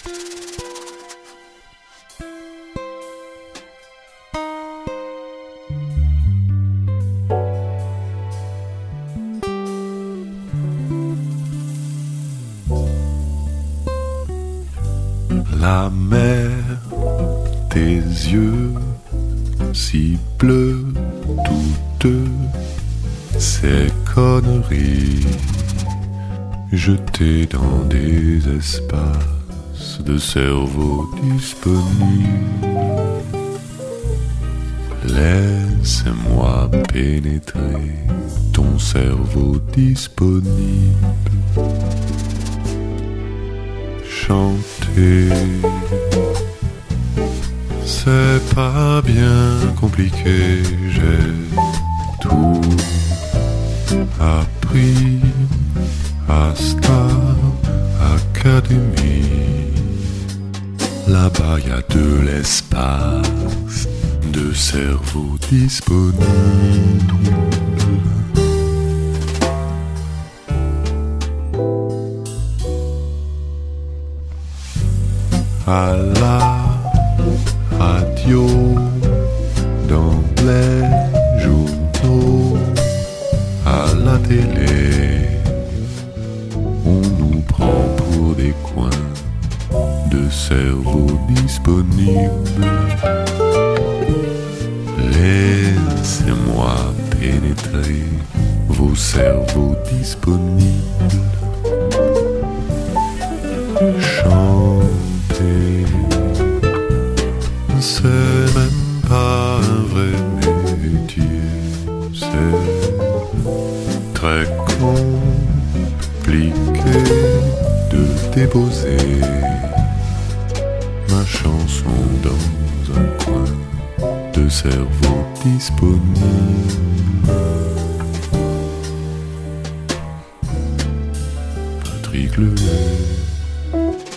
La mer, tes yeux, si bleus, toutes ces conneries jetées dans des espaces de cerveau disponibles. Laisse-moi pénétrer ton cerveau disponible. Chanter, c'est pas bien compliqué, j'ai tout appris à Star Academy. Là-bas y a de l'espace, de cerveau disponible. À la radio, dans les journaux, à la télé, on nous prend pour des coins de cerveau disponibles. Laissez-moi pénétrer vos cerveaux disponibles. C'est même pas un vrai métier, c'est très compliqué de déposer ma chanson dans un coin de cerveau disponible. Patrick Lelay.